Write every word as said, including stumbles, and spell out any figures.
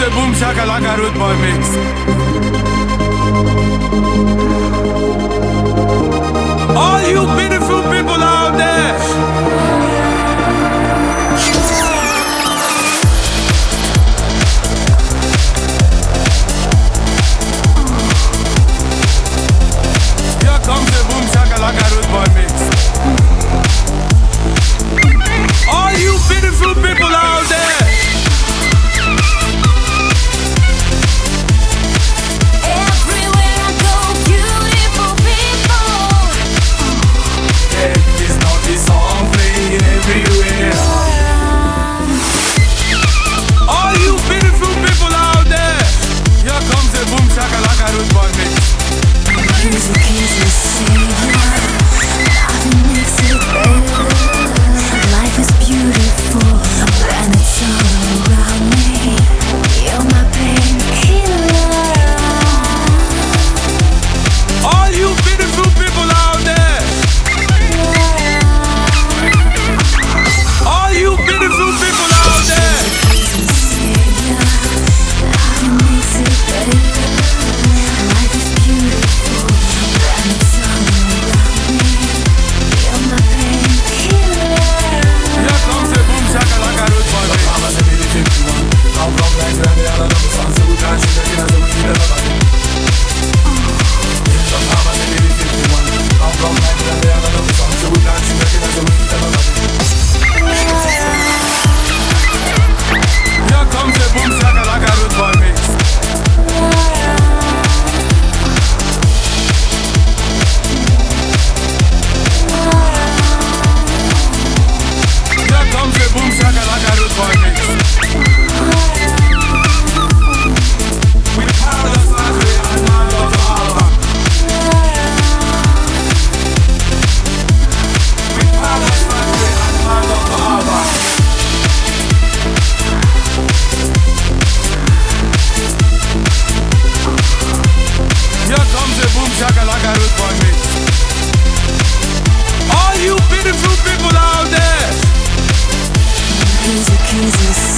the boom shakalaka root boy mix. All you beautiful people out there, here comes the boom shakalaka root boy mix. All you beautiful people out there, everywhere I go, beautiful people. yeah, it's not this song playing everywhere. All you beautiful people out there, here comes the boom shakalaka root boy mix. Music is a savior, nothing makes it better. Life is beautiful when it's all around me. You're my painkiller. All you beautiful people out there, all you beautiful people out there, Nothing makes it better. Life is beautiful when it's all around me. You're my painkiller. here comes the boom shakalaka root boy mix. Here comes the boom shakalaka root boy mix. Here comes the boom shakalaka root boy mix. We the power of the country and my love to all of them. We the power of the country and my love to all of them. Here comes the boom shakalaka root boy mix. All you beautiful people out there, Music is a